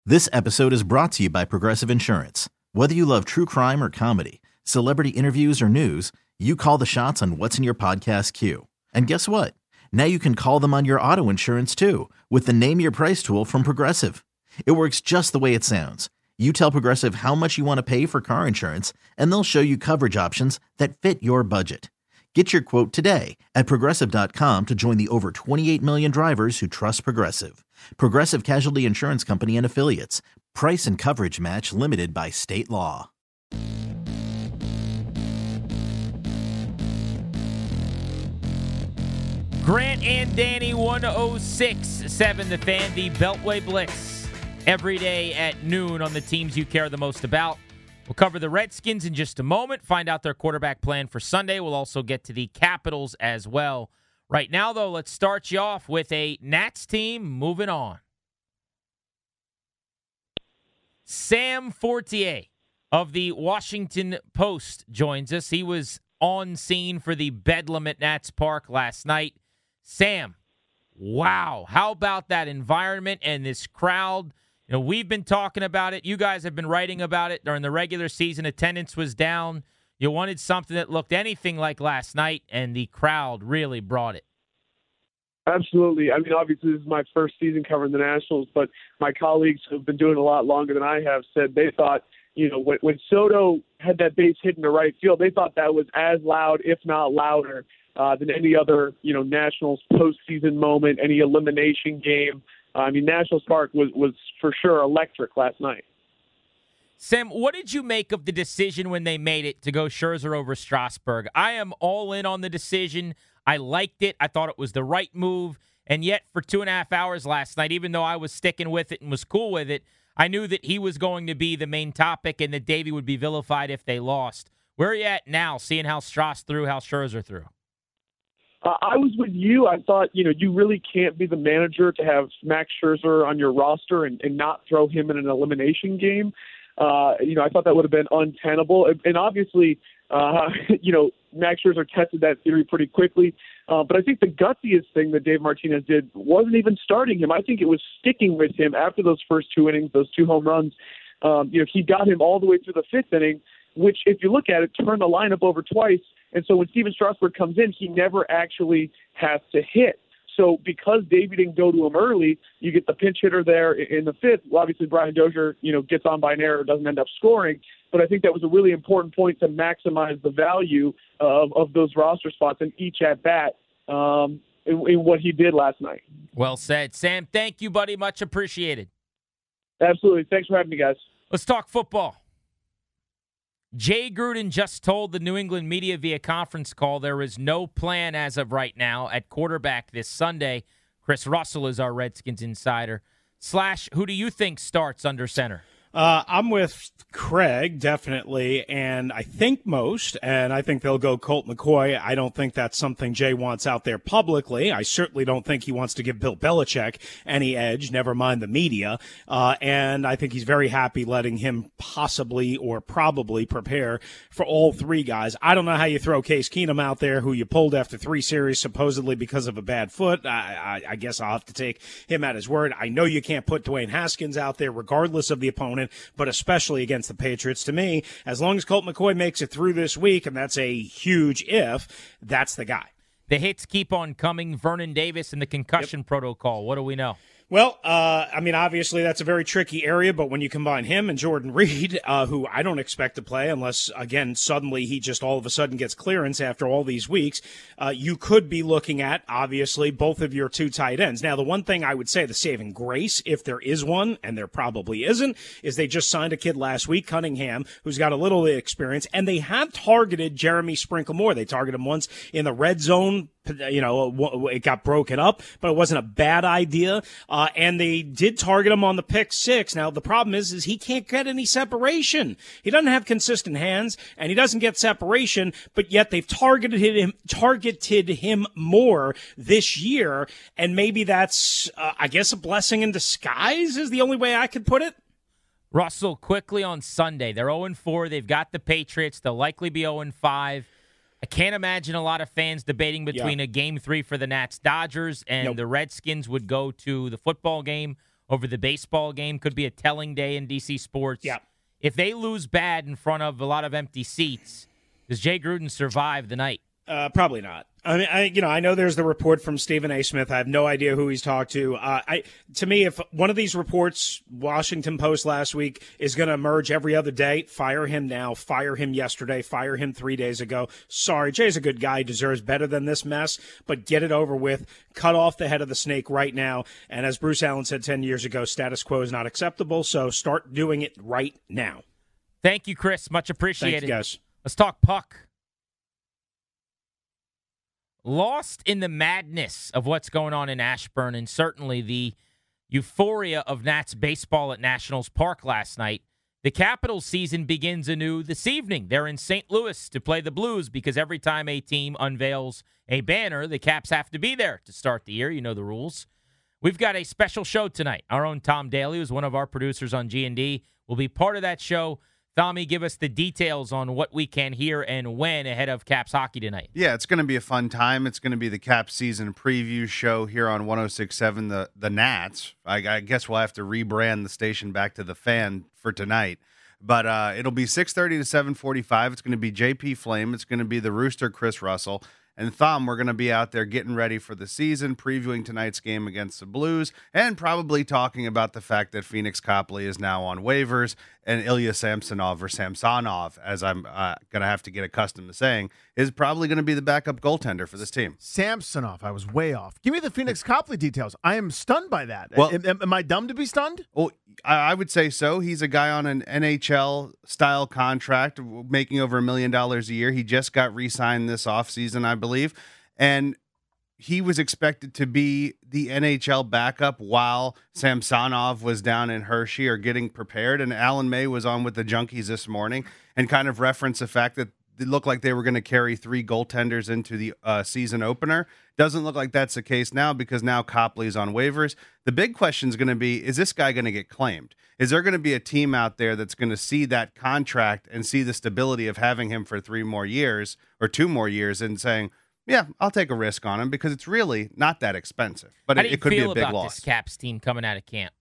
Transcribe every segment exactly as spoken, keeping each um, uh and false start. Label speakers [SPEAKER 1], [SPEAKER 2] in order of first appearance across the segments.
[SPEAKER 1] This episode is brought to you by Progressive Insurance. Whether you love true crime or comedy, celebrity interviews or news, you call the shots on what's in your podcast queue. And guess what? Now you can call them on your auto insurance too with the Name Your Price tool from Progressive. It works just the way it sounds. You tell Progressive how much you want to pay for car insurance, and they'll show you coverage options that fit your budget. Get your quote today at Progressive dot com to join the over twenty-eight million drivers who trust Progressive. Progressive Casualty Insurance Company and Affiliates. Price and coverage match limited by state law.
[SPEAKER 2] Grant and Danny, one oh six point seven The Fan, the Beltway Blitz. Every day at noon on the teams you care the most about. We'll cover the Redskins in just a moment, find out their quarterback plan for Sunday. We'll also get to the Capitals as well. Right now, though, let's start you off with a Nats team moving on. Sam Fortier of the Washington Post joins us. He was on scene for the Bedlam at Nats Park last night. Sam, wow, how about that environment and this crowd? You know, we've been talking about it. You guys have been writing about it during the regular season. Attendance was down. You wanted something that looked anything like last night, and the crowd really brought it.
[SPEAKER 3] Absolutely. I mean, obviously, this is my first season covering the Nationals, but my colleagues who've been doing it a lot longer than I have said they thought, you know, when, when Soto had that base hit in the right field, they thought that was as loud, if not louder, uh, than any other, you know, Nationals postseason moment, any elimination game. Uh, I mean, Nationals Park was, was for sure electric last night.
[SPEAKER 2] Sam, what did you make of the decision when they made it to go Scherzer over Strasburg? I am all in on the decision. I liked it. I thought it was the right move. And yet, for two and a half hours last night, even though I was sticking with it and was cool with it, I knew that he was going to be the main topic and that Davey would be vilified if they lost. Where are you at now, seeing how Strauss threw, how Scherzer threw?
[SPEAKER 3] Uh, I was with you. I thought, you know, you really can't be the manager to have Max Scherzer on your roster and, and not throw him in an elimination game. Uh, you know, I thought that would have been untenable. And, and obviously, uh, you know, Max Scherzer tested that theory pretty quickly. Uh, but I think the gutsiest thing that Dave Martinez did wasn't even starting him. I think it was sticking with him after those first two innings, those two home runs. Um, you know, he got him all the way through the fifth inning, which, if you look at it, turned the lineup over twice. And so when Steven Strasburg comes in, he never actually has to hit. So because Davey didn't go to him early, you get the pinch hitter there in the fifth. Well, obviously, Brian Dozier, you know, gets on by an error, doesn't end up scoring. But I think that was a really important point to maximize the value of, of those roster spots in each at-bat um, in, in what he did last night.
[SPEAKER 2] Well said. Sam, thank you, buddy. Much appreciated.
[SPEAKER 3] Absolutely. Thanks for having me, guys.
[SPEAKER 2] Let's talk football. Jay Gruden just told the New England media via conference call there is no plan as of right now at quarterback this Sunday. Chris Russell is our Redskins insider. Slash, who do you think starts under center?
[SPEAKER 4] Uh, I'm with Craig, definitely, and I think most, and I think they'll go Colt McCoy. I don't think that's something Jay wants out there publicly. I certainly don't think he wants to give Bill Belichick any edge, never mind the media, uh, and I think he's very happy letting him possibly or probably prepare for all three guys. I don't know how you throw Case Keenum out there, who you pulled after three series supposedly because of a bad foot. I, I, I guess I'll have to take him at his word. I know you can't put Dwayne Haskins out there regardless of the opponent, but especially against the Patriots. To me, as long as Colt McCoy makes it through this week, and that's a huge if, that's the guy.
[SPEAKER 2] The hits keep on coming. Vernon Davis and the concussion yep. protocol. What do we know?
[SPEAKER 4] Well, uh, I mean, obviously that's a very tricky area, but when you combine him and Jordan Reed, uh, who I don't expect to play unless, again, suddenly he just all of a sudden gets clearance after all these weeks, uh, you could be looking at, obviously, both of your two tight ends. Now, the one thing I would say, the saving grace, if there is one, and there probably isn't, is they just signed a kid last week, Cunningham, who's got a little experience, and they have targeted Jeremy Sprinkle more. They targeted him once in the red zone. You know, it got broken up, but it wasn't a bad idea. Uh, and they did target him on the pick six. Now, the problem is, is he can't get any separation. He doesn't have consistent hands, and he doesn't get separation, but yet they've targeted him, targeted him more this year. And maybe that's, uh, I guess, a blessing in disguise is the only way I could put it.
[SPEAKER 2] Russell, quickly on Sunday. They're oh and four. They've got the Patriots. They'll likely be oh and five. I can't imagine a lot of fans debating between yeah. a game three for the Nats Dodgers and nope. the Redskins would go to the football game over the baseball game. Could be a telling day in D C sports.
[SPEAKER 4] Yeah.
[SPEAKER 2] If they lose bad in front of a lot of empty seats, does Jay Gruden survive the night?
[SPEAKER 4] Uh, probably not. I mean, I, you know, I know there's the report from Stephen A. Smith. I have no idea who he's talked to. Uh, I, to me, if one of these reports, Washington Post last week, is going to emerge every other day, fire him now, fire him yesterday, fire him three days ago. Sorry, Jay's a good guy, deserves better than this mess, but get it over with. Cut off the head of the snake right now. And as Bruce Allen said ten years ago, status quo is not acceptable, so start doing it right now.
[SPEAKER 2] Thank you, Chris. Much appreciated.
[SPEAKER 4] Thank you, guys.
[SPEAKER 2] Let's talk puck. Lost in the madness of what's going on in Ashburn and certainly the euphoria of Nats baseball at Nationals Park last night, the Capitals season begins anew this evening. They're in Saint Louis to play the Blues because every time a team unveils a banner, the Caps have to be there to start the year. You know the rules. We've got a special show tonight. Our own Tom Daly, who's one of our producers on G and D, will be part of that show. Tommy, give us the details on what we can hear and when ahead of Caps hockey tonight.
[SPEAKER 5] Yeah, it's going to be a fun time. It's going to be the Caps season preview show here on one oh six point seven, the, the Nats. I, I guess we'll have to rebrand the station back to the Fan for tonight. But uh, it'll be six thirty to seven forty-five. It's going to be J P Flame. It's going to be the Rooster, Chris Russell. And Thom, we're going to be out there getting ready for the season, previewing tonight's game against the Blues, and probably talking about the fact that Phoenix Copley is now on waivers, and Ilya Samsonov, or Samsonov, as I'm uh, going to have to get accustomed to saying, is probably going to be the backup goaltender for this team.
[SPEAKER 6] Samsonov, I was way off. Give me the Phoenix Copley details. I am stunned by that.
[SPEAKER 5] Well,
[SPEAKER 6] am, am I dumb to be stunned?
[SPEAKER 5] Well, I would say so. He's a guy on an N H L-style contract, making over a million dollars a year. He just got re-signed this offseason, I believe. And he was expected to be the N H L backup while Samsonov was down in Hershey or getting prepared. And Alan May was on with the Junkies this morning and kind of referenced the fact that it looked like they were going to carry three goaltenders into the uh, season opener. Doesn't look like that's the case now because now Copley's on waivers. The big question is going to be, is this guy going to get claimed? Is there going to be a team out there that's going to see that contract and see the stability of having him for three more years or two more years and saying, yeah, I'll take a risk on him because it's really not that expensive, but
[SPEAKER 2] How
[SPEAKER 5] it,
[SPEAKER 2] do you
[SPEAKER 5] it could
[SPEAKER 2] feel
[SPEAKER 5] be a big
[SPEAKER 2] about
[SPEAKER 5] loss.
[SPEAKER 2] This Caps team coming out of camp?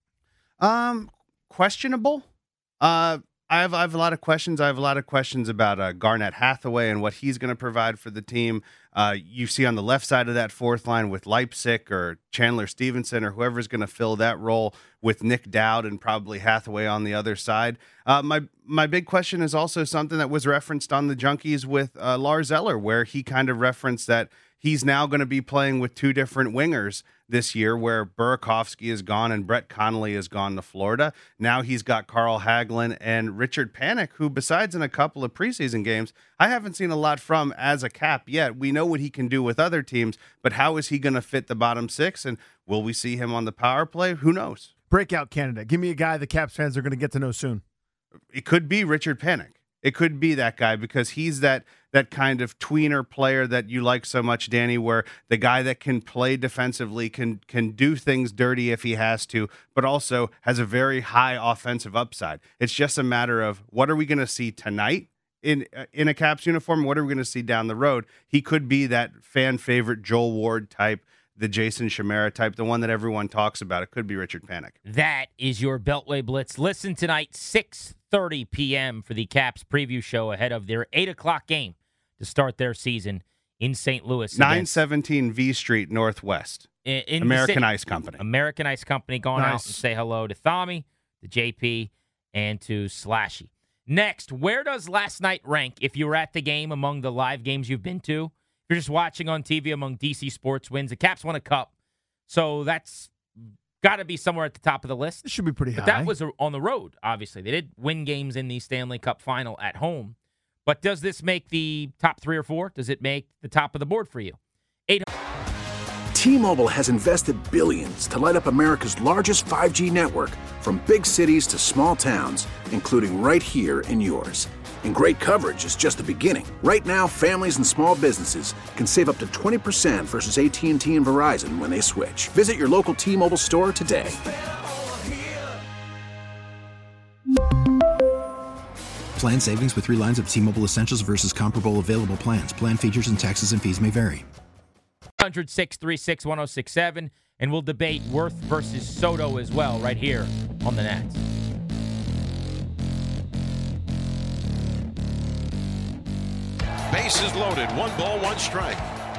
[SPEAKER 5] Um, questionable. Uh, I have I have a lot of questions. I have a lot of questions about uh, Garnett Hathaway and what he's going to provide for the team. Uh, you see on the left side of that fourth line with Leipzig or Chandler Stevenson or whoever's going to fill that role with Nick Dowd and probably Hathaway on the other side. Uh, my my big question is also something that was referenced on the Junkies with uh, Lars Eller, where he kind of referenced that he's now going to be playing with two different wingers this year, where Burakovsky is gone and Brett Connolly has gone to Florida. Now he's got Carl Hagelin and Richard Panik, who besides in a couple of preseason games, I haven't seen a lot from as a Cap yet. We know what he can do with other teams, but how is he going to fit the bottom six? And will we see him on the power play? Who knows?
[SPEAKER 6] Breakout candidate. Give me a guy the Caps fans are going to get to know soon.
[SPEAKER 5] It could be Richard Panik. It could be that guy because he's that that kind of tweener player that you like so much, Danny, where the guy that can play defensively, can can do things dirty if he has to, but also has a very high offensive upside. It's just a matter of what are we going to see tonight in in a Caps uniform? What are we going to see down the road? He could be that fan favorite Joel Ward type, the Jason Chimera type, the one that everyone talks about. It could be Richard Panik.
[SPEAKER 2] That is your Beltway Blitz. Listen tonight, six thirty p.m. for the Caps preview show ahead of their eight o'clock game to start their season in Saint Louis.
[SPEAKER 5] nine seventeen V Street Northwest.
[SPEAKER 2] In, in
[SPEAKER 5] American Ice Company.
[SPEAKER 2] American Ice Company going
[SPEAKER 6] Nice.
[SPEAKER 2] out and say hello to Thommy, to J P, and to Slashy. Next, where does last night rank if you were at the game among the live games you've been to? If you're just watching on T V among D C sports wins, the Caps won a cup. So that's got to be somewhere at the top of the list.
[SPEAKER 6] This should be pretty
[SPEAKER 2] But
[SPEAKER 6] high.
[SPEAKER 2] that was on the road, obviously. They did win games in the Stanley Cup final at home. But does this make the top three or four? Does it make the top of the board for you? Eight.
[SPEAKER 7] T-Mobile has invested billions to light up America's largest five G network, from big cities to small towns, including right here in yours. And great coverage is just the beginning. Right now, families and small businesses can save up to twenty percent versus A T and T and Verizon when they switch. Visit your local T-Mobile store today.
[SPEAKER 8] Plan savings with three lines of T-Mobile Essentials versus comparable available plans. Plan features and taxes and fees may vary.
[SPEAKER 2] hundred, six three six, one oh six seven. And we'll debate Wirth versus Soto as well right here on the Nats.
[SPEAKER 9] Bases loaded. One ball, one strike.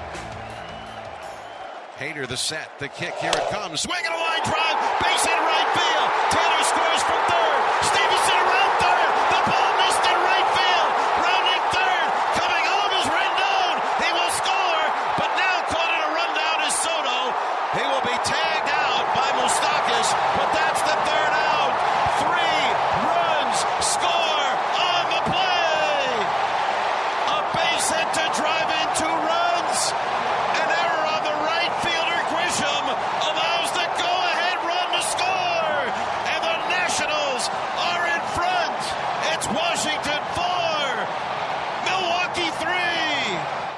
[SPEAKER 9] Hader the set, the kick. Here it comes. Swing and a line drive. Base hit right field. Taylor scores from third. Stevenson around third. The ball missed in right field. Rounding third. Coming home is Rendon. He will score. But now caught in a rundown is Soto. He will be tagged out by Moustakas. But that's the third out. Three runs. Score on the play. A base hit to drive in two runs. An error on the right fielder. Grisham allows the go-ahead run to score. And the Nationals are in front. It's Washington four, Milwaukee three.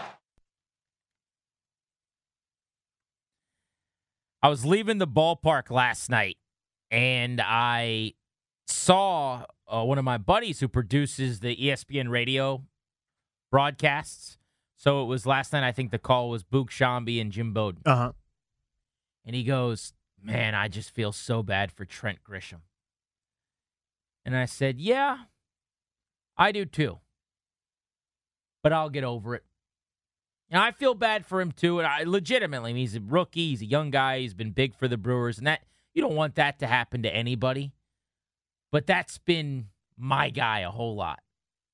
[SPEAKER 2] I was leaving the ballpark last night, and I saw uh, one of my buddies who produces the E S P N radio broadcasts. So it was last night, I think the call was Boog Shambi and Jim Bowden.
[SPEAKER 6] Uh-huh.
[SPEAKER 2] And he goes, man, I just feel so bad for Trent Grisham. And I said, yeah, I do too. But I'll get over it. And I feel bad for him too. And I legitimately, I mean, he's a rookie. He's a young guy. He's been big for the Brewers. And that you don't want that to happen to anybody. But that's been my guy a whole lot.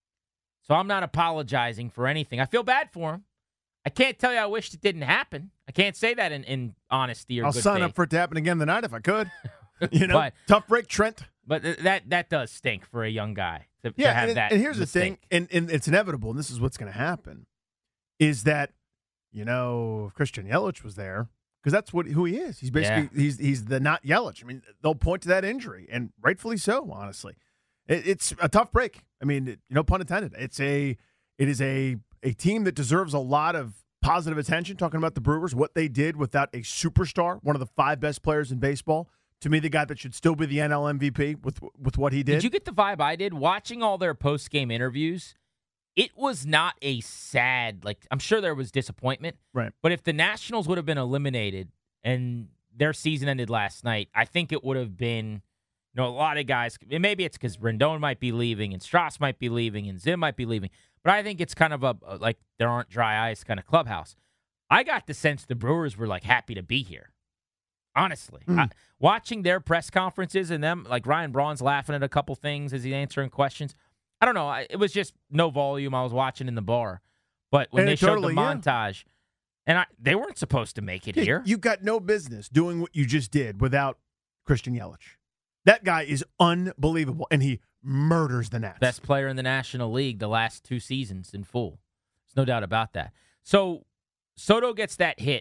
[SPEAKER 2] So I'm not apologizing for anything. I feel bad for him. I can't tell you I wished it didn't happen. I can't say that in, in honesty or
[SPEAKER 6] I'll
[SPEAKER 2] good
[SPEAKER 6] sign
[SPEAKER 2] faith.
[SPEAKER 6] up for it to happen again tonight if I could. You know,
[SPEAKER 2] But-
[SPEAKER 6] tough break, Trent.
[SPEAKER 2] But th- that that does stink for a young guy to,
[SPEAKER 6] Yeah,
[SPEAKER 2] to have
[SPEAKER 6] and,
[SPEAKER 2] that.
[SPEAKER 6] and here's
[SPEAKER 2] mistake.
[SPEAKER 6] the thing, and, and it's inevitable, and this is what's going to happen, is that, you know, if Christian Yelich was there, because that's what who he is. He's basically he's he's the not Yelich. I mean, they'll point to that injury, and rightfully so. Honestly, it, it's a tough break. I mean, it, you know, pun intended. It's a it is a a team that deserves a lot of positive attention. Talking about the Brewers, what they did without a superstar, one of the five best players in baseball. To me, the guy that should still be the N L M V P with with what he did.
[SPEAKER 2] Did you get the vibe I did watching all their post game interviews? It was not a sad, like, I'm sure there was disappointment.
[SPEAKER 6] Right.
[SPEAKER 2] But if the Nationals would have been eliminated and their season ended last night, I think it would have been, you know, a lot of guys, and maybe it's because Rendon might be leaving and Strauss might be leaving and Zim might be leaving, but I think it's kind of a, like, there aren't dry ice kind of clubhouse. I got the sense the Brewers were, like, happy to be here. Honestly.
[SPEAKER 6] Mm.
[SPEAKER 2] I, watching their press conferences and them, like Ryan Braun's laughing at a couple things as he's answering questions. I don't know. I, it was just no volume. I was watching in the bar. But when
[SPEAKER 6] And
[SPEAKER 2] they
[SPEAKER 6] it
[SPEAKER 2] showed
[SPEAKER 6] totally,
[SPEAKER 2] the
[SPEAKER 6] yeah.
[SPEAKER 2] montage, and I, they weren't supposed to make it
[SPEAKER 6] Yeah,
[SPEAKER 2] here.
[SPEAKER 6] You've got no business doing what you just did without Christian Yelich. That guy is unbelievable, and he murders the Nats.
[SPEAKER 2] Best player in the National League the last two seasons in full. There's no doubt about that. So Soto gets that hit.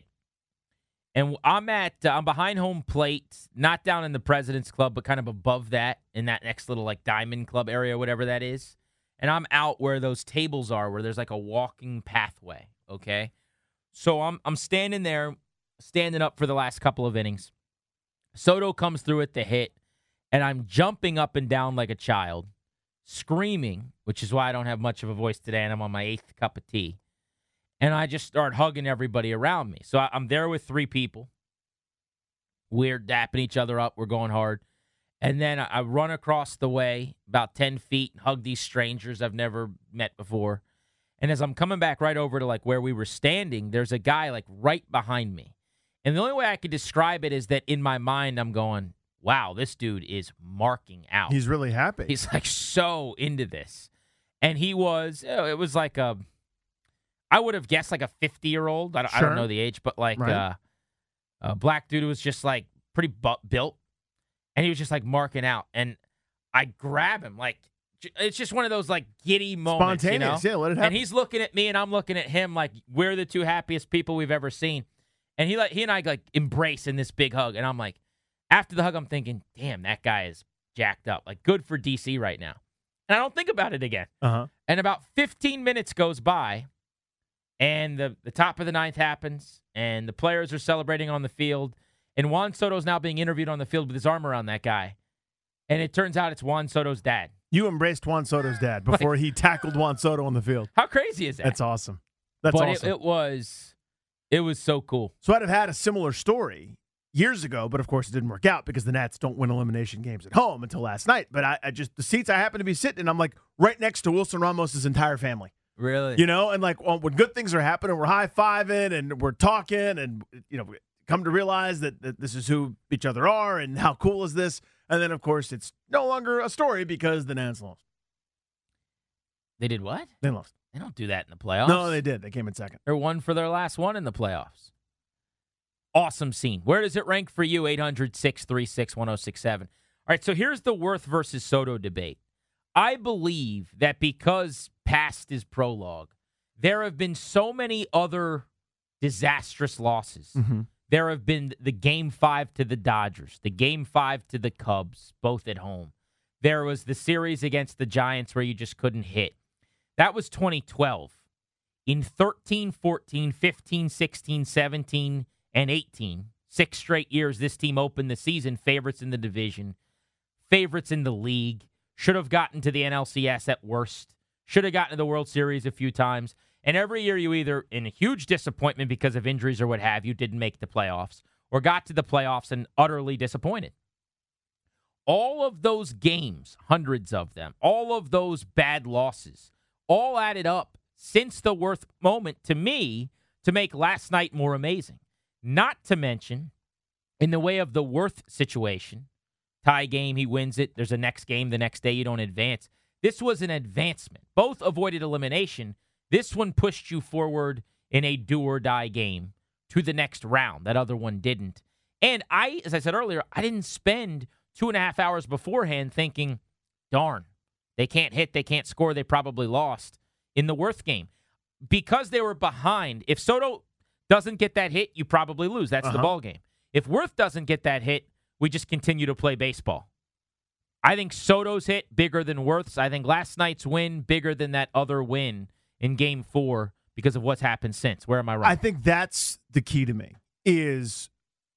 [SPEAKER 2] And I'm at, uh, I'm behind home plate, not down in the President's Club, but kind of above that in that next little like Diamond Club area, whatever that is. And I'm out where those tables are, where there's like a walking pathway. Okay, so I'm I'm standing there, standing up for the last couple of innings. Soto comes through at the hit, and I'm jumping up and down like a child, screaming, which is why I don't have much of a voice today, and I'm on my eighth cup of tea. And I just start hugging everybody around me. So I, I'm there with three people. We're dapping each other up. We're going hard. And then I, I run across the way about ten feet and hug these strangers I've never met before. And as I'm coming back right over to like where we were standing, there's a guy like right behind me. And the only way I could describe it is that in my mind, I'm going, wow, this dude is marking out.
[SPEAKER 6] He's really happy.
[SPEAKER 2] He's like so into this. And he was, it was like a, I would have guessed like a fifty-year-old. I don't, I
[SPEAKER 6] Sure.
[SPEAKER 2] don't know the age, but like
[SPEAKER 6] Right.
[SPEAKER 2] uh, a black dude who was just like pretty bu- built. And he was just like marking out. And I grab him. Like, j- it's just one of those like giddy moments, you know?
[SPEAKER 6] Spontaneous. Yeah, let it happen.
[SPEAKER 2] And he's looking at me and I'm looking at him like we're the two happiest people we've ever seen. And he like he and I like embrace in this big hug. And I'm like, after the hug, I'm thinking, damn, that guy is jacked up. Like, good for D C right now. And I don't think about it again.
[SPEAKER 6] Uh-huh.
[SPEAKER 2] And about fifteen minutes goes by, and the, the top of the ninth happens, and the players are celebrating on the field, and Juan Soto's now being interviewed on the field with his arm around that guy. And it turns out it's Juan Soto's dad.
[SPEAKER 6] You embraced Juan Soto's dad before he tackled Juan Soto on the field.
[SPEAKER 2] How crazy is that?
[SPEAKER 6] That's awesome. That's
[SPEAKER 2] but
[SPEAKER 6] awesome.
[SPEAKER 2] It, it was It was so cool.
[SPEAKER 6] So I'd have had a similar story years ago, but of course it didn't work out because the Nats don't win elimination games at home until last night. But I, I just, the seats I happen to be sitting in, I'm like right next to Wilson Ramos' entire family.
[SPEAKER 2] Really?
[SPEAKER 6] You know, and like well, when good things are happening, we're high-fiving and we're talking and, you know, come to realize that, that this is who each other are and how cool is this. And then, of course, it's no longer a story because the Nats lost.
[SPEAKER 2] They did what?
[SPEAKER 6] They lost.
[SPEAKER 2] They don't do that in the playoffs.
[SPEAKER 6] No, they did. They came in second.
[SPEAKER 2] They're one for their last one in the playoffs. Awesome scene. Where does it rank for you? eight hundred, six three six, one oh six seven. All right, so here's the Worth versus Soto debate. I believe that because past is prologue, there have been so many other disastrous losses.
[SPEAKER 6] Mm-hmm.
[SPEAKER 2] There have been the game five to the Dodgers, the game five to the Cubs, both at home. There was the series against the Giants where you just couldn't hit. That was twenty twelve. In thirteen, fourteen, fifteen, sixteen, seventeen, and eighteen, six straight years, this team opened the season favorites in the division, favorites in the league, should have gotten to the N L C S at worst, should have gotten to the World Series a few times. And every year you either, in a huge disappointment because of injuries or what have you, didn't make the playoffs, or got to the playoffs and utterly disappointed. All of those games, hundreds of them, all of those bad losses, all added up since the Worth moment to me to make last night more amazing. Not to mention, in the way of the Worth situation, tie game, he wins it. There's a next game. The next day you don't advance. This was an advancement. Both avoided elimination. This one pushed you forward in a do-or-die game to the next round. That other one didn't. And I, as I said earlier, I didn't spend two and a half hours beforehand thinking, darn, they can't hit, they can't score, they probably lost in the Worth game. Because they were behind, if Soto doesn't get that hit, you probably lose. That's
[SPEAKER 6] uh-huh.
[SPEAKER 2] the ball game. If Worth doesn't get that hit, we just continue to play baseball. I think Soto's hit bigger than Worth's. I think last night's win bigger than that other win in game four because of what's happened since. Where am I wrong?
[SPEAKER 6] I think that's the key to me is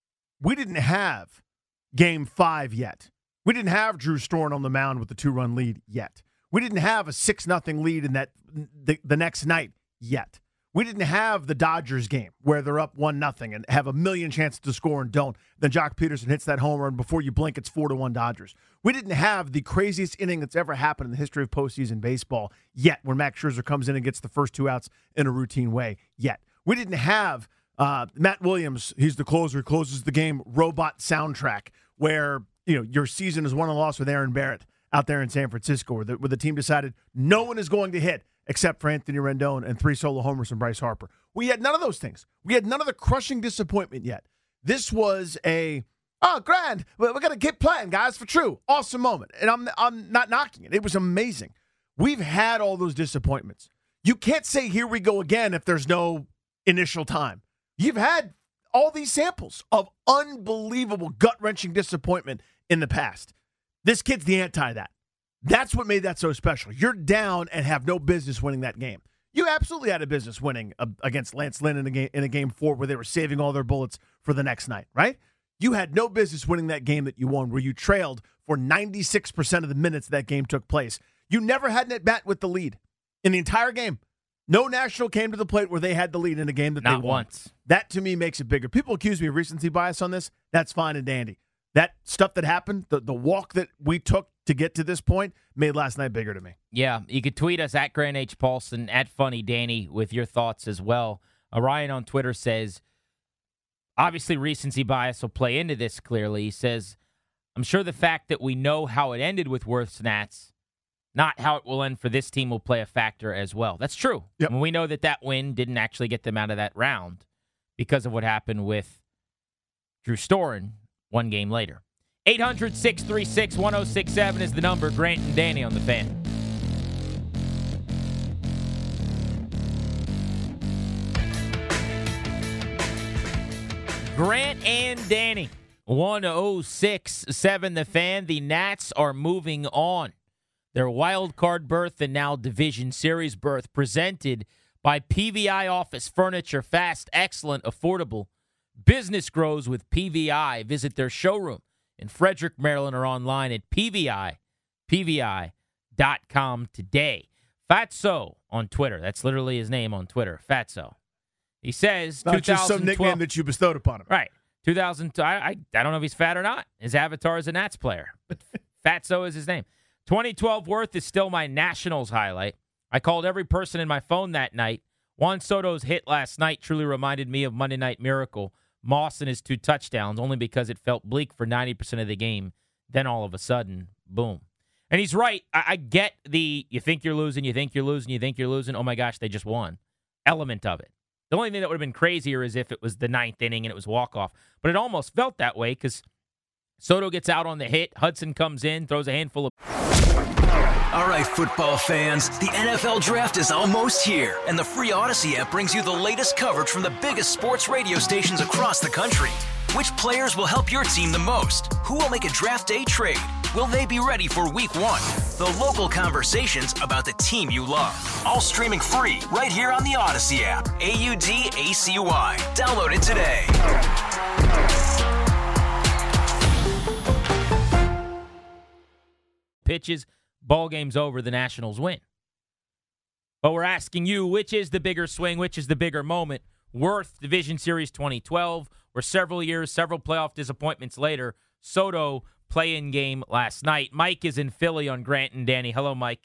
[SPEAKER 6] we didn't have game five yet. We didn't have Drew Storen on the mound with the two-run lead yet. We didn't have a six nothing lead in that the, the next night yet. We didn't have the Dodgers game where they're up one nothing and have a million chances to score and don't. Then Jock Peterson hits that home run before you blink, it's four to one Dodgers. We didn't have the craziest inning that's ever happened in the history of postseason baseball yet, when Max Scherzer comes in and gets the first two outs in a routine way yet. We didn't have uh, Matt Williams, he's the closer, closes the game, robot soundtrack where you know your season is won and lost with Aaron Barrett out there in San Francisco, where the, where the team decided no one is going to hit except for Anthony Rendon and three solo homers from Bryce Harper. We had none of those things. We had none of the crushing disappointment yet. This was a, oh, grand, we're going to keep playing, guys, for true. Awesome moment. And I'm, I'm not knocking it. It was amazing. We've had all those disappointments. You can't say here we go again if there's no initial time. You've had all these samples of unbelievable gut-wrenching disappointment in the past. This kid's the anti that. That's what made that so special. You're down and have no business winning that game. You absolutely had a business winning uh, against Lance Lynn in a game in a game four where they were saving all their bullets for the next night, right? You had no business winning that game that you won, where you trailed for ninety-six percent of the minutes that game took place. You never had an at bat with the lead in the entire game. No National came to the plate where they had the lead in a game that
[SPEAKER 2] Not
[SPEAKER 6] they won.
[SPEAKER 2] once.
[SPEAKER 6] That to me makes it bigger. People accuse me of recency bias on this. That's fine and dandy. That stuff that happened, the, the walk that we took to get to this point, made last night bigger to me.
[SPEAKER 2] Yeah, you could tweet us at Grant H. Paulson, at Funny Danny, with your thoughts as well. Uh, Ryan on Twitter says, obviously recency bias will play into this clearly. He says, I'm sure the fact that we know how it ended with Worth's Nats, not how it will end for this team, will play a factor as well. That's true.
[SPEAKER 6] Yep.
[SPEAKER 2] I mean, we know that that win didn't actually get them out of that round because of what happened with Drew Storen one game later. eight hundred, six three six, one oh six seven is the number. Grant and Danny on the Fan. Grant and Danny, one oh six seven the Fan. The Nats are moving on. Their wild card berth and now division series berth presented by P V I Office Furniture. Fast, excellent, affordable. Business grows with P V I. Visit their showroom in Frederick, Maryland, or online at P V I, P V I dot com today. Fatso on Twitter. That's literally his name on Twitter. Fatso. He says
[SPEAKER 6] Not just some nickname that you bestowed upon him.
[SPEAKER 2] Right. two thousand. I, I I don't know if he's fat or not. His avatar is a Nats player, but Fatso is his name. twenty twelve Worth is still my Nationals highlight. I called every person in my phone that night. Juan Soto's hit last night truly reminded me of Monday Night Miracle. Moss and his two touchdowns, only because it felt bleak for ninety percent of the game. Then all of a sudden, boom. And he's right. I, I get the you think you're losing, you think you're losing, you think you're losing. Oh, my gosh, they just won element of it. The only thing that would have been crazier is if it was the ninth inning and it was walk-off. But it almost felt that way because Soto gets out on the hit. Hudson comes in, throws a handful of...
[SPEAKER 10] All right, football fans, the N F L Draft is almost here, and the free Odyssey app brings you the latest coverage from the biggest sports radio stations across the country. Which players will help your team the most? Who will make a draft day trade? Will they be ready for week one? The local conversations about the team you love. All streaming free right here on the Odyssey app. A U D A C Y. Download it today.
[SPEAKER 2] Pitches, ball game's over, the Nationals win. But we're asking you, which is the bigger swing, which is the bigger moment? Worth Division Series twenty twelve, where several years, several playoff disappointments later, Soto play-in game last night. Mike is in Philly on Grant and Danny. Hello, Mike.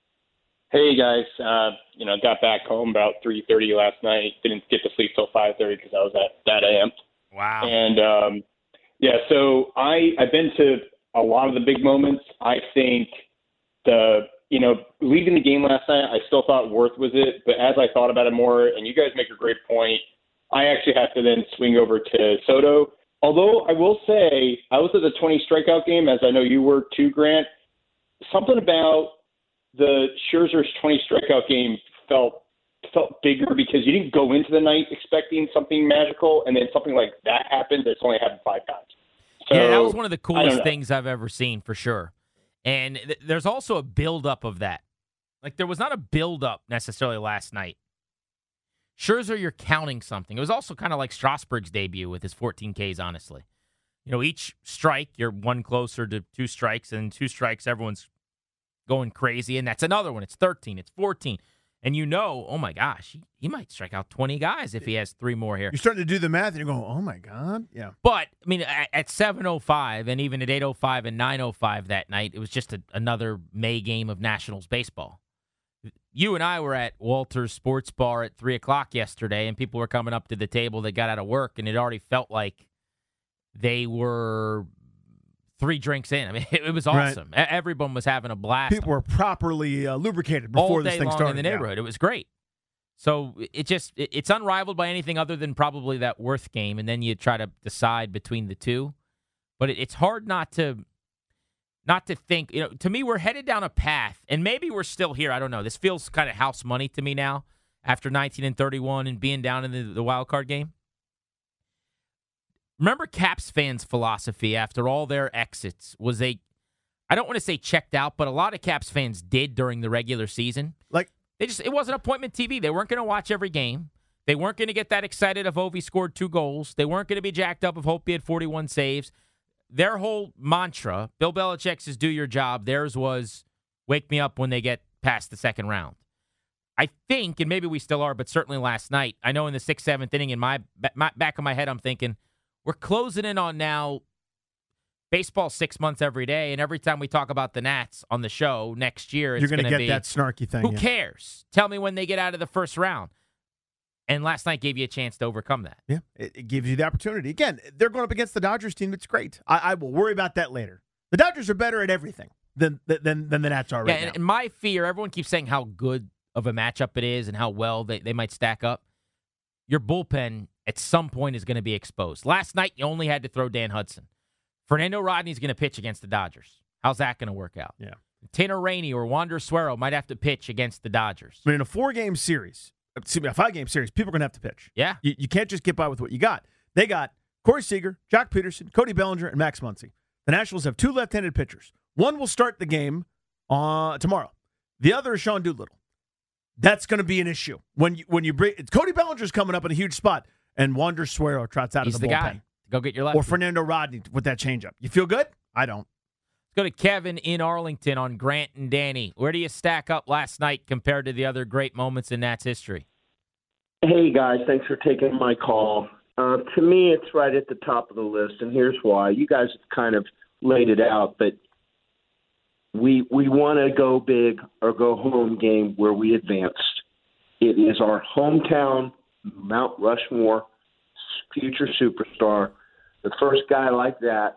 [SPEAKER 11] Hey, guys. Uh, you know, got back home about three thirty last night. Didn't get to sleep till five thirty because I was at that amped.
[SPEAKER 2] Wow.
[SPEAKER 11] And, um, yeah, so I, I've been to a lot of the big moments. I think the, you know, leaving the game last night, I still thought Worth was it. But as I thought about it more, and you guys make a great point, I actually have to then swing over to Soto. Although I will say, I was at the twenty strikeout game, as I know you were too, Grant. Something about the Scherzer's twenty strikeout game felt felt bigger because you didn't go into the night expecting something magical, and then something like that happened that's only happened five times. So,
[SPEAKER 2] yeah, that was one of the coolest things I've ever seen, for sure. And th- there's also a buildup of that. Like, there was not a buildup necessarily last night. Scherzer, you're counting something. It was also kind of like Strasburg's debut with his fourteen Ks, honestly. You know, each strike, you're one closer to two strikes, and two strikes, everyone's going crazy, and that's another one. It's thirteen, it's fourteen. And you know, oh, my gosh, he, he might strike out twenty guys if he has three more here.
[SPEAKER 6] You're starting to do the math, and you're going, oh, my God. Yeah.
[SPEAKER 2] But, I mean, at, at seven oh five and even at eight oh five and nine oh five that night, it was just a, another May game of Nationals baseball. You and I were at Walter's Sports Bar at three o'clock yesterday, and people were coming up to the table that got out of work, and it already felt like they were three drinks in. I mean, it, it was awesome. Right. Everyone was having a blast.
[SPEAKER 6] People were properly uh, lubricated before
[SPEAKER 2] all
[SPEAKER 6] this
[SPEAKER 2] day
[SPEAKER 6] thing
[SPEAKER 2] long
[SPEAKER 6] started.
[SPEAKER 2] in the neighborhood. Yeah. It was great. So it just it, it's unrivaled by anything other than probably that Worth game, and then you try to decide between the two. But it, it's hard not to not to think. You know, to me, we're headed down a path, and maybe we're still here. I don't know. This feels kind of house money to me now after nineteen and thirty-one and being down in the, the wild card game. Remember Caps fans' philosophy after all their exits was they, I don't want to say checked out, but a lot of Caps fans did during the regular season.
[SPEAKER 6] Like
[SPEAKER 2] they just, it wasn't appointment T V. They weren't going to watch every game. They weren't going to get that excited if Ovi scored two goals. They weren't going to be jacked up if Hope had forty-one saves. Their whole mantra, Bill Belichick's is do your job. Theirs was wake me up when they get past the second round. I think, and maybe we still are, but certainly last night, I know in the sixth, seventh inning, in my, my back of my head, I'm thinking, we're closing in on now baseball six months every day, and every time we talk about the Nats on the show next year, it's
[SPEAKER 6] you're going to get
[SPEAKER 2] be,
[SPEAKER 6] that snarky thing.
[SPEAKER 2] Who
[SPEAKER 6] yeah.
[SPEAKER 2] cares? Tell me when they get out of the first round. And last night gave you a chance to overcome that.
[SPEAKER 6] Yeah, it, it gives you the opportunity. Again, they're going up against the Dodgers team. It's great. I, I will worry about that later. The Dodgers are better at everything than than, than the Nats are right
[SPEAKER 2] yeah,
[SPEAKER 6] now.
[SPEAKER 2] And my fear, everyone keeps saying how good of a matchup it is and how well they, they might stack up. Your bullpen at some point is going to be exposed. Last night, you only had to throw Dan Hudson. Fernando Rodney's going to pitch against the Dodgers. How's that going to work out?
[SPEAKER 6] Yeah.
[SPEAKER 2] Tanner Rainey or Wander Suero might have to pitch against the Dodgers.
[SPEAKER 6] I mean, in a four-game series, excuse me, a five-game series, people are going to have to pitch.
[SPEAKER 2] Yeah.
[SPEAKER 6] You, you can't just get by with what you got. They got Corey Seager, Jock Peterson, Cody Bellinger, and Max Muncy. The Nationals have two left-handed pitchers. One will start the game uh, tomorrow. The other is Sean Doolittle. That's going to be an issue. When you, when you bring Cody Bellinger's coming up in a huge spot, and Wander Suero trots out
[SPEAKER 2] He's
[SPEAKER 6] of the,
[SPEAKER 2] the
[SPEAKER 6] bullpen.
[SPEAKER 2] guy. Go get your lefty.
[SPEAKER 6] Or Fernando Rodney with that changeup. You feel good? I don't.
[SPEAKER 2] Let's go to Kevin in Arlington on Grant and Danny. Where do you stack up last night compared to the other great moments in Nats history?
[SPEAKER 12] Hey, guys. Thanks for taking my call. Uh, to me, it's right at the top of the list, and here's why. You guys have kind of laid it out, but we we want to go big or go home game where we advanced. It is our hometown Mount Rushmore future superstar, the first guy like that,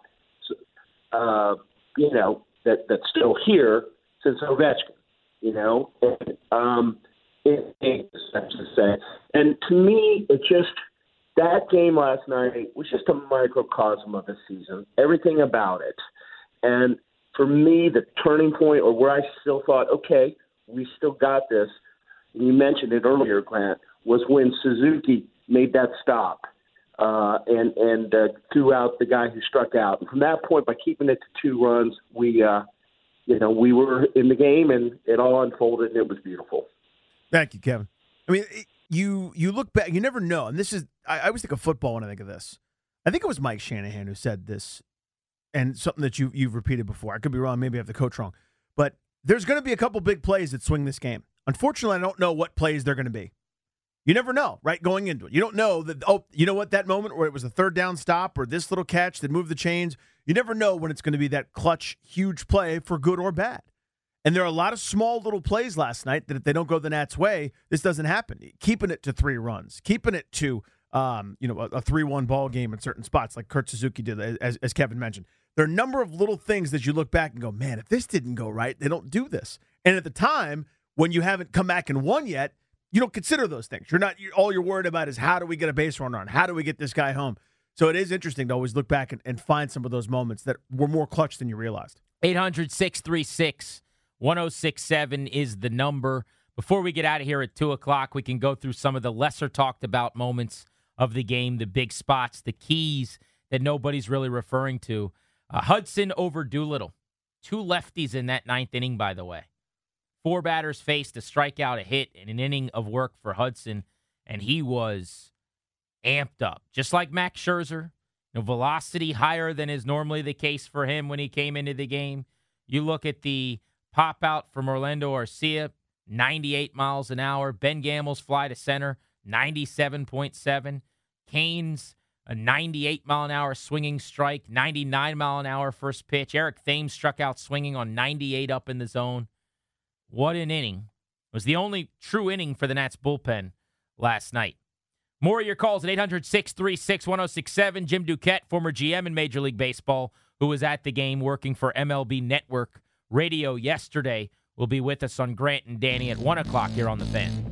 [SPEAKER 12] uh, you know, that that's still here since Ovechkin, you know. And, um, it, it, to say. And to me, it just that game last night was just a microcosm of the season, everything about it. And for me, the turning point, or where I still thought, okay, we still got this, and you mentioned it earlier, Grant, was when Suzuki made that stop uh, and and uh, threw out the guy who struck out. And from that point, by keeping it to two runs, we, uh, you know, we were in the game, and it all unfolded, and it was beautiful.
[SPEAKER 6] Thank you, Kevin. I mean, it, you you look back, you never know, and this is I, I always think of football when I think of this. I think it was Mike Shanahan who said this, and something that you you've repeated before. I could be wrong, maybe I have the coach wrong, but there's going to be a couple big plays that swing this game. Unfortunately, I don't know what plays they're going to be. You never know, right, going into it. You don't know that, oh, you know what, that moment where it was a third down stop or this little catch that moved the chains, you never know when it's going to be that clutch, huge play for good or bad. And there are a lot of small little plays last night that if they don't go the Nats' way, this doesn't happen. Keeping it to three runs, keeping it to um, you know a, a three one ball game in certain spots like Kurt Suzuki did, as, as Kevin mentioned. There are a number of little things that you look back and go, man, if this didn't go right, they don't do this. And at the time, when you haven't come back and won yet, you don't consider those things. You're not, you're, all you're worried about is how do we get a base runner on? How do we get this guy home? So it is interesting to always look back and, and find some of those moments that were more clutch than you realized.
[SPEAKER 2] eight hundred, six three six, one oh six seven is the number. Before we get out of here at two o'clock, we can go through some of the lesser talked about moments of the game, the big spots, the keys that nobody's really referring to. Uh, Hudson over Doolittle. Two lefties in that ninth inning, by the way. Four batters faced, a strikeout, a hit, and an inning of work for Hudson, and he was amped up. Just like Max Scherzer, you know, velocity higher than is normally the case for him when he came into the game. You look at the pop-out from Orlando Arcia, ninety-eight miles an hour. Ben Gamel's fly to center, ninety-seven point seven. Cain's a ninety-eight mile an hour swinging strike, ninety-nine mile an hour first pitch. Eric Thames struck out swinging on ninety-eight up in the zone. What an inning. It was the only true inning for the Nats bullpen last night. More of your calls at eight hundred, six three six, one oh six seven. Jim Duquette, former G M in Major League Baseball, who was at the game working for M L B Network Radio yesterday, will be with us on Grant and Danny at one o'clock here on The Fan.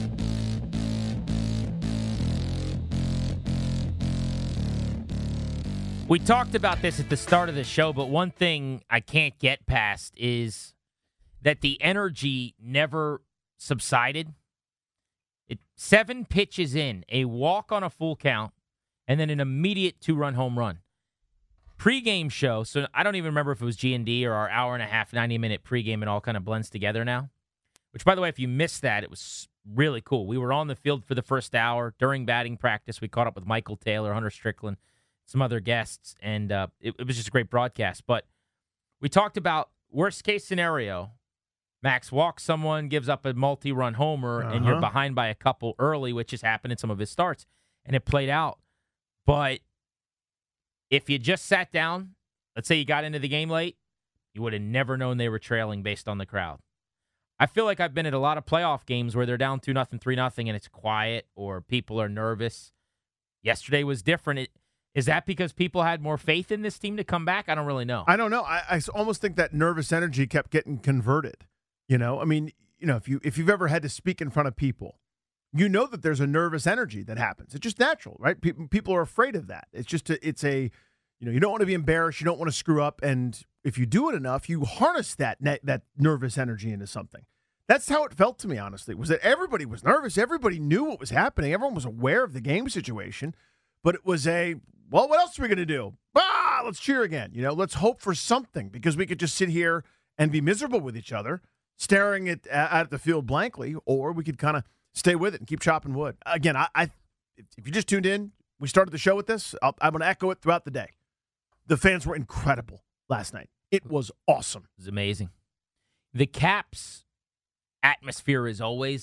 [SPEAKER 2] We talked about this at the start of the show, but one thing I can't get past is that the energy never subsided. It, seven pitches in, a walk on a full count, and then an immediate two-run home run. Pre-game show, so I don't even remember if it was G and D or our hour and a half, ninety-minute pregame. It all kind of blends together now. Which, by the way, if you missed that, it was really cool. We were on the field for the first hour. During batting practice, we caught up with Michael Taylor, Hunter Strickland, some other guests, and uh, it, it was just a great broadcast. But we talked about worst-case scenario. Max walks someone, gives up a multi-run homer, uh-huh. and you're behind by a couple early, which has happened in some of his starts, and it played out. But if you just sat down, let's say you got into the game late, you would have never known they were trailing based on the crowd. I feel like I've been at a lot of playoff games where they're down two nothing, three nothing, and it's quiet or people are nervous. Yesterday was different. It, is that because people had more faith in this team to come back? I don't really know.
[SPEAKER 6] I don't know. I, I almost think that nervous energy kept getting converted. You know, I mean, you know, if you if you've ever had to speak in front of people, you know that there's a nervous energy that happens. It's just natural, right? People people are afraid of that. It's just a, it's a, you know, you don't want to be embarrassed. You don't want to screw up, and if you do it enough, you harness that that nervous energy into something. That's how it felt to me, honestly. Was that everybody was nervous, everybody knew what was happening, everyone was aware of the game situation, but it was a well, what else are we going to do? Ah, let's cheer again. You know, let's hope for something because we could just sit here and be miserable with each other, staring at at the field blankly, or we could kind of stay with it and keep chopping wood. Again, I, I if you just tuned in, we started the show with this. I'll, I'm going to echo it throughout the day. The fans were incredible last night. It was awesome.
[SPEAKER 2] It was amazing. The Caps atmosphere is always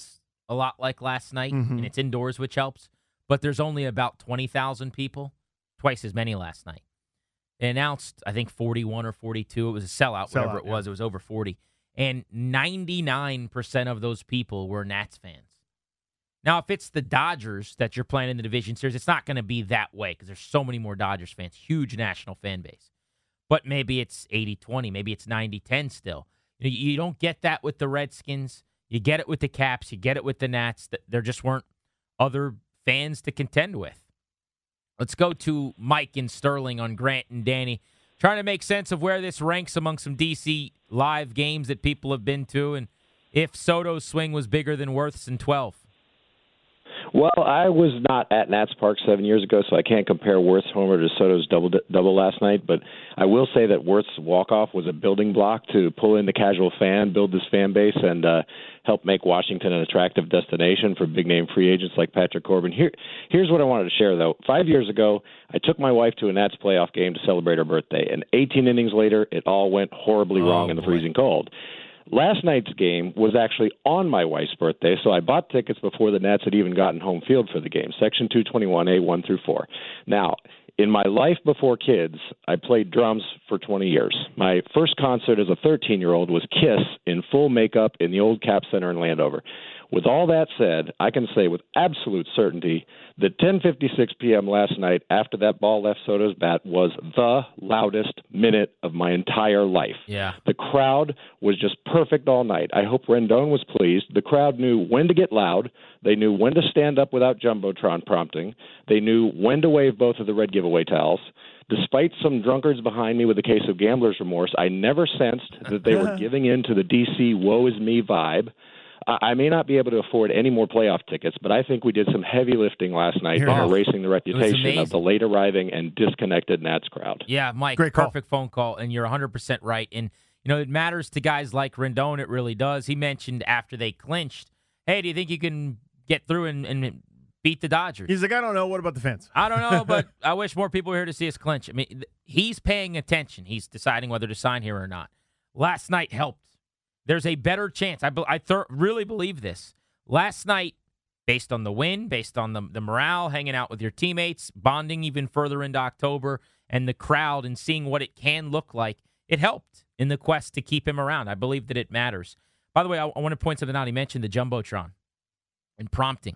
[SPEAKER 2] a lot like last night,
[SPEAKER 6] Mhm.
[SPEAKER 2] and it's indoors, which helps. But there's only about twenty thousand people, twice as many last night. They announced, I think, forty-one or forty-two. It was a sellout,
[SPEAKER 6] Sellout,
[SPEAKER 2] whatever it was.
[SPEAKER 6] yeah.
[SPEAKER 2] It was over forty. And ninety-nine percent of those people were Nats fans. Now, if it's the Dodgers that you're playing in the division series, it's not going to be that way because there's so many more Dodgers fans, huge national fan base. But maybe it's eighty twenty, maybe it's ninety ten still. You know, you don't get that with the Redskins. You get it with the Caps. You get it with the Nats. There just weren't other fans to contend with. Let's go to Mike in Sterling on Grant and Danny, trying to make sense of where this ranks among some D C live games that people have been to, and if Soto's swing was bigger than Worth's in twelve.
[SPEAKER 13] Well, I was not at Nats Park seven years ago, so I can't compare Worth's homer to Soto's double double last night. But I will say that Worth's walk-off was a building block to pull in the casual fan, build this fan base, and uh, help make Washington an attractive destination for big-name free agents like Patrick Corbin. Here, here's what I wanted to share, though. Five years ago, I took my wife to a Nats playoff game to celebrate her birthday, and eighteen innings later, it all went horribly
[SPEAKER 2] Oh,
[SPEAKER 13] wrong in the
[SPEAKER 2] boy.
[SPEAKER 13] freezing cold. Last night's game was actually on my wife's birthday, so I bought tickets before the Nats had even gotten home field for the game, Section two twenty-one A, one through four. Now, in my life before kids, I played drums for twenty years. My first concert as a thirteen-year-old was Kiss in full makeup in the old Cap Center in Landover. With all that said, I can say with absolute certainty that ten fifty-six p.m. last night, after that ball left Soto's bat, was the loudest minute of my entire life.
[SPEAKER 2] Yeah.
[SPEAKER 13] The crowd was just perfect all night. I hope Rendon was pleased. The crowd knew when to get loud. They knew when to stand up without Jumbotron prompting. They knew when to wave both of the red giveaway towels. Despite some drunkards behind me with a case of gambler's remorse, I never sensed that they were giving in to the D C woe is me vibe. I may not be able to afford any more playoff tickets, but I think we did some heavy lifting last night
[SPEAKER 2] Here
[SPEAKER 13] in
[SPEAKER 2] it is.
[SPEAKER 13] erasing the reputation
[SPEAKER 2] amazing.
[SPEAKER 13] of the late arriving and disconnected Nats crowd.
[SPEAKER 2] Yeah, Mike,
[SPEAKER 6] Great call.
[SPEAKER 2] perfect phone call, and you're one hundred percent right. And, you know, it matters to guys like Rendon. It really does. He mentioned after they clinched, hey, do you think you can get through and, and beat the Dodgers?
[SPEAKER 6] He's like, I don't know. What about the fans?
[SPEAKER 2] I don't know, but I wish more people were here to see us clinch. I mean, th- he's paying attention. He's deciding whether to sign here or not. Last night helped. There's a better chance. I, be- I th- really believe this. Last night, based on the win, based on the, the morale, hanging out with your teammates, bonding even further into October, and the crowd and seeing what it can look like, it helped in the quest to keep him around. I believe that it matters. By the way, I, I want to point something out. He mentioned the Jumbotron and prompting.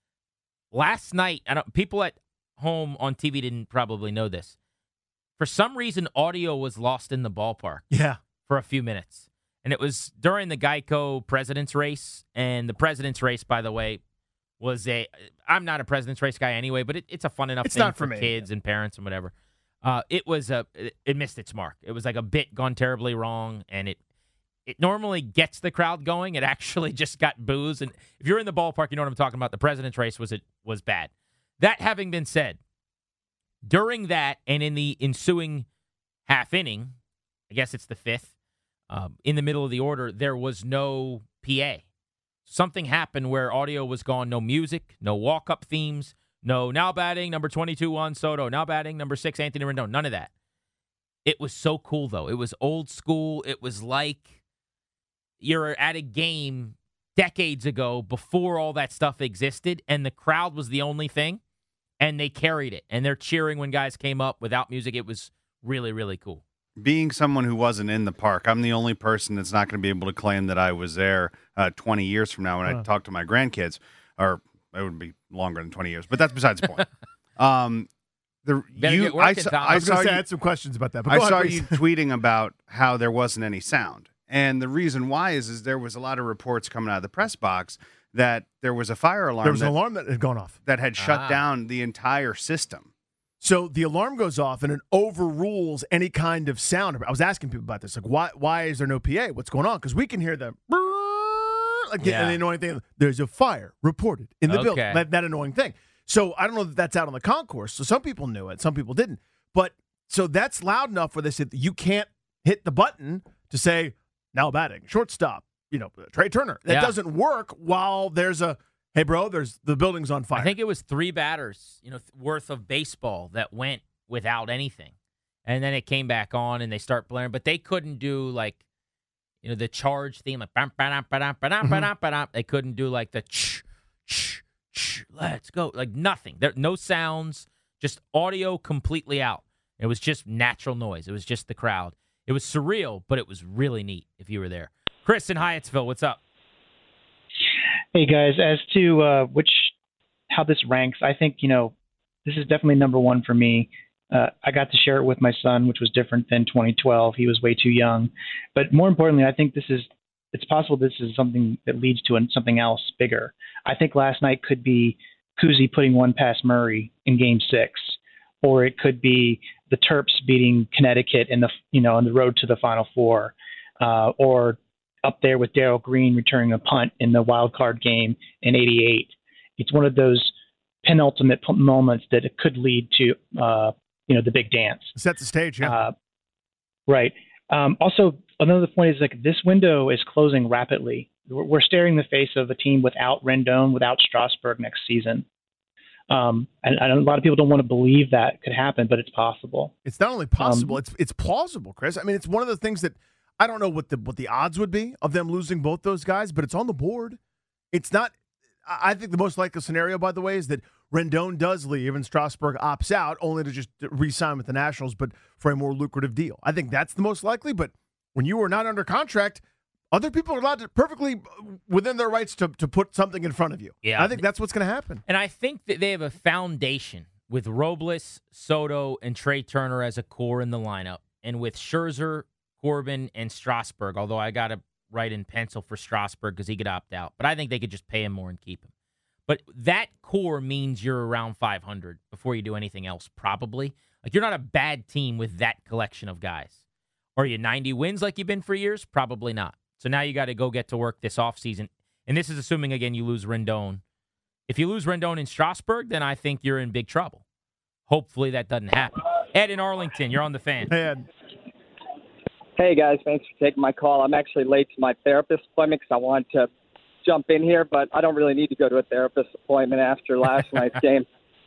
[SPEAKER 2] Last night, I don't, people at home on T V didn't probably know this. For some reason, audio was lost in the ballpark
[SPEAKER 6] Yeah.
[SPEAKER 2] for a few minutes. And it was during the Geico president's race. And the president's race, by the way, was a – I'm not a president's race guy anyway, but it, it's a fun enough
[SPEAKER 6] It's
[SPEAKER 2] thing
[SPEAKER 6] not
[SPEAKER 2] for,
[SPEAKER 6] for me.
[SPEAKER 2] kids and parents and whatever. Uh, it was a – it missed its mark. It was like a bit gone terribly wrong, and it it normally gets the crowd going. It actually just got boos. And if you're in the ballpark, you know what I'm talking about. The president's race was it was bad. That having been said, during that and in the ensuing half inning, I guess it's the fifth, Um, in the middle of the order, there was no P A. Something happened where audio was gone. No music, no walk-up themes, no now batting, number twenty-two, Juan Soto. Now batting, number six, Anthony Rendon. None of that. It was so cool, though. It was old school. It was like you're at a game decades ago before all that stuff existed, and the crowd was the only thing, and they carried it. And they're cheering when guys came up without music. It was really, really cool.
[SPEAKER 5] Being someone who wasn't in the park, I'm the only person that's not going to be able to claim that I was there uh, twenty years from now when
[SPEAKER 6] Huh.
[SPEAKER 5] I talk to my grandkids, or it would be longer than twenty years, but that's besides the point. Um, the
[SPEAKER 2] Better
[SPEAKER 5] you,
[SPEAKER 2] get working,
[SPEAKER 5] I saw,
[SPEAKER 2] Tom.
[SPEAKER 5] I
[SPEAKER 6] I was
[SPEAKER 5] saw
[SPEAKER 6] going to say
[SPEAKER 5] you,
[SPEAKER 6] I had some questions about that. But
[SPEAKER 5] I
[SPEAKER 6] go ahead,
[SPEAKER 5] saw
[SPEAKER 6] please.
[SPEAKER 5] you tweeting about how there wasn't any sound, and the reason why is is there was a lot of reports coming out of the press box that there was a fire alarm
[SPEAKER 6] There was
[SPEAKER 5] that,
[SPEAKER 6] an alarm that had gone off.
[SPEAKER 5] that had shut
[SPEAKER 2] Ah.
[SPEAKER 5] down the entire system.
[SPEAKER 6] So the alarm goes off and it overrules any kind of sound. I was asking people about this, like why why is there no P A? What's going on? Because we can hear the like
[SPEAKER 2] Yeah.
[SPEAKER 6] the annoying thing. There's a fire reported in the
[SPEAKER 2] Okay.
[SPEAKER 6] building. That, that annoying thing. So I don't know that that's out on the concourse. So some people knew it, some people didn't. But so that's loud enough where they said you can't hit the button to say now batting, shortstop. You know, Trey Turner. That
[SPEAKER 2] Yeah.
[SPEAKER 6] doesn't work while there's a hey bro, there's the building's on fire.
[SPEAKER 2] I think it was three batters, you know, th- worth of baseball that went without anything, and then it came back on, and they start blaring. But they couldn't do like, you know, the charge theme, like bam, ba-dum, ba-dum, ba-dum, ba-dum, ba-dum. They couldn't do like the ch, ch, ch, let's go, like nothing. There, no sounds, just audio completely out. It was just natural noise. It was just the crowd. It was surreal, but it was really neat if you were there. Chris in Hyattsville, what's up?
[SPEAKER 14] Hey guys, as to uh, which how this ranks, I think you know this is definitely number one for me. Uh, I got to share it with my son, which was different than twenty twelve. He was way too young, but more importantly, I think this is it's possible this is something that leads to something else bigger. I think last night could be Kuzi putting one past Murray in Game Six, or it could be the Terps beating Connecticut in the you know on the road to the Final Four, uh, or up there with Darryl Green returning a punt in the wild card game in eighty-eight. It's one of those penultimate moments that it could lead to, uh, you know, the big dance.
[SPEAKER 6] Set the stage, yeah.
[SPEAKER 14] Uh, right. Um, also, another point is like this window is closing rapidly. We're, we're staring in the face of a team without Rendon, without Strasburg next season. Um, and, and a lot of people don't want to believe that could happen, but it's possible.
[SPEAKER 6] It's not only possible,
[SPEAKER 14] Um,
[SPEAKER 6] it's it's plausible, Chris. I mean, it's one of the things that I don't know what the what the odds would be of them losing both those guys, but it's on the board. It's not. I think the most likely scenario, by the way, is that Rendon does leave and Strasburg opts out, only to just re-sign with the Nationals, but for a more lucrative deal. I think that's the most likely. But when you are not under contract, other people are allowed to perfectly within their rights to to put something in front of you.
[SPEAKER 2] Yeah,
[SPEAKER 6] I think that's what's going to happen.
[SPEAKER 2] And I think that they have a foundation with Robles, Soto, and Trey Turner as a core in the lineup, and with Scherzer, Corbin, and Strasburg, although I got to write in pencil for Strasburg because he could opt out. But I think they could just pay him more and keep him. But that core means you're around five hundred before you do anything else, probably. Like, you're not a bad team with that collection of guys. Are you ninety wins like you've been for years? Probably not. So now you got to go get to work this offseason. And this is assuming, again, you lose Rendon. If you lose Rendon in Strasburg, then I think you're in big trouble. Hopefully that doesn't happen. Ed in Arlington, you're on the Fan.
[SPEAKER 6] Hey, Ed.
[SPEAKER 15] Hey, guys. Thanks for taking my call. I'm actually late to my therapist appointment because I wanted to jump in here, but I don't really need to go to a therapist appointment after last night's game.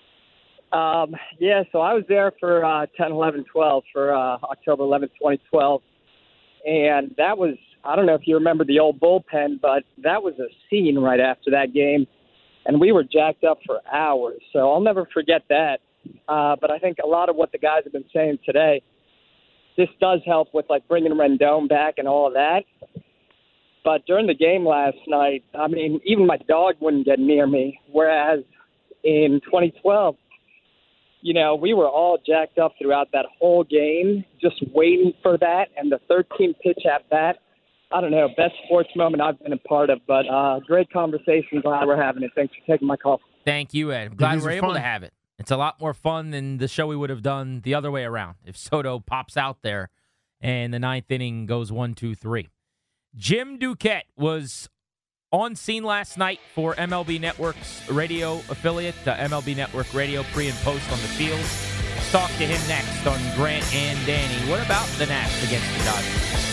[SPEAKER 15] Um, yeah, so I was there for uh, ten, eleven, twelve for uh, October eleventh, twenty twelve, and that was, I don't know if you remember the old bullpen, but that was a scene right after that game, and we were jacked up for hours, so I'll never forget that. Uh, but I think a lot of what the guys have been saying today, this does help with, like, bringing Rendon back and all of that. But during the game last night, I mean, even my dog wouldn't get near me, whereas in twenty twelve, you know, we were all jacked up throughout that whole game, just waiting for that. And the thirteenth pitch at bat, I don't know, best sports moment I've been a part of. But uh, great conversation. Glad we're having it. Thanks for taking my call.
[SPEAKER 2] Thank you, Ed. I'm glad
[SPEAKER 6] These
[SPEAKER 2] we're
[SPEAKER 6] are
[SPEAKER 2] able
[SPEAKER 6] fun.
[SPEAKER 2] to have it. It's a lot more fun than the show we would have done the other way around if Soto pops out there and the ninth inning goes one, two, three. Jim Duquette was on scene last night for M L B Network's radio affiliate, the M L B Network Radio pre and post on the field. Let's talk to him next on Grant and Danny. What about the Nats against the Dodgers?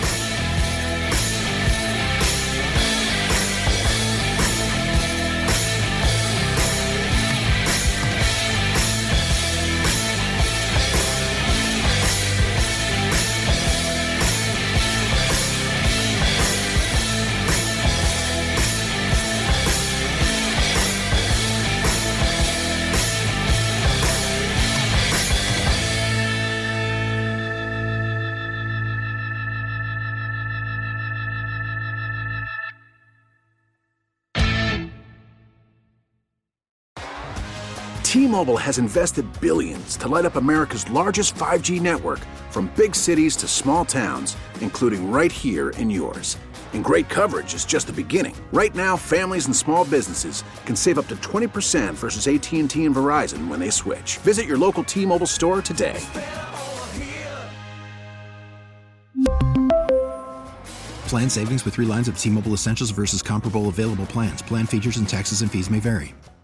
[SPEAKER 7] T-Mobile has invested billions to light up America's largest five G network, from big cities to small towns, including right here in yours. And great coverage is just the beginning. Right now, families and small businesses can save up to twenty percent versus A T and T and Verizon when they switch. Visit your local T-Mobile store today.
[SPEAKER 8] Plan savings with three lines of T-Mobile Essentials versus comparable available plans. Plan features and taxes and fees may vary.